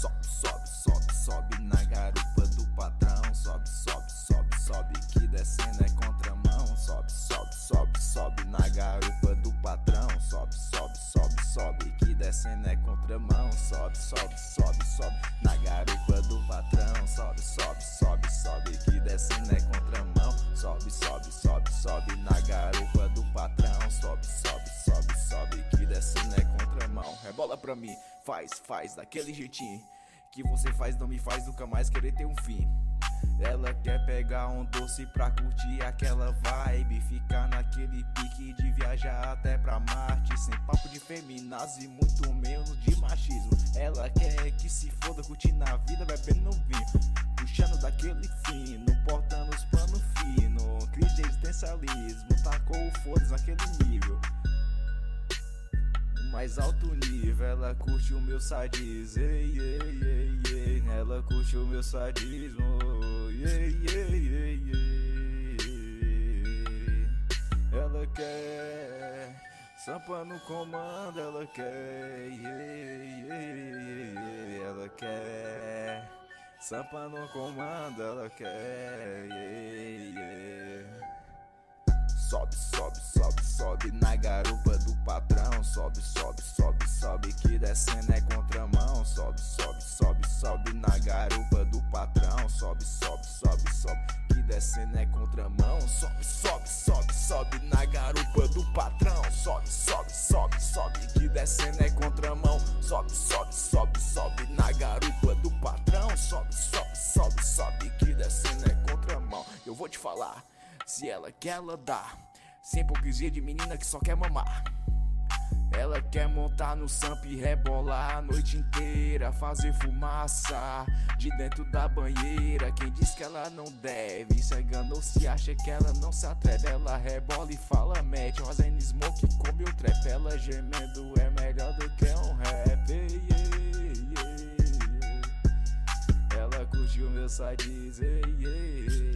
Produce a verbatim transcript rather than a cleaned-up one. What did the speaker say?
Sobe, sobe, sobe, sobe na garupa do patrão. Sobe, sobe, sobe, sobe, que descendo é contramão. Sobe, sobe, sobe, sobe na garupa do patrão. Sobe, sobe, sobe, sobe, que descendo é contramão. Sobe, sobe, sobe, sobe na garupa do patrão. Sobe, sobe, sobe, sobe, que descendo é contramão. Sobe, sobe, sobe, sobe na garupa do patrão. Sobe, sobe, sobe, sobe, que descendo é contramão. Rebola pra mim, faz, faz daquele jeitinho que você faz, não me faz nunca mais querer ter um fim. Ela quer pegar um doce pra curtir aquela vibe, ficar naquele pique de viajar até pra Marte, sem papo de feminazi, muito menos de machismo. Ela quer que se foda, curtindo a vida, bebendo vinho, puxando daquele fino, portando os panos finos, crise de existencialismo, tacou o foda-se naquele nível, mais alto nível. Ela curte o meu sadismo, ei, ei, ei, ei. Ela curte o meu sadismo, ei, ei, ei, ei. Ela quer sampa no comando, ela quer, ei, ei, ei, ei. Ela quer sampa no comando, ela quer, ei, ei. Sobe, sobe, sobe, sobe na garupa do patrão. Sobe, sobe, sobe, sobe, que descendo é contramão. Sobe, sobe, sobe, sobe na garupa do patrão. Sobe, sobe, sobe, sobe, que descendo é contramão. Sobe, sobe, sobe, sobe na garupa do patrão. Sobe, sobe, sobe, sobe, que descendo é contramão. Sobe, sobe, sobe, sobe na garupa do patrão. Sobe, sobe, sobe, sobe, que descendo é contramão. Eu vou te falar, se ela quer, ela dá, sem hipocrisia de menina que só quer mamar. Ela quer montar no samp e rebolar a noite inteira, fazer fumaça de dentro da banheira. Quem diz que ela não deve, se enganou, se acha que ela não se atreve. Ela rebola e fala, mete fazendo smoke, come o trap. Ela gemendo é melhor do que um rap, ei, ei, ei. Ela curtiu meu sadismo, ei, ei, ei.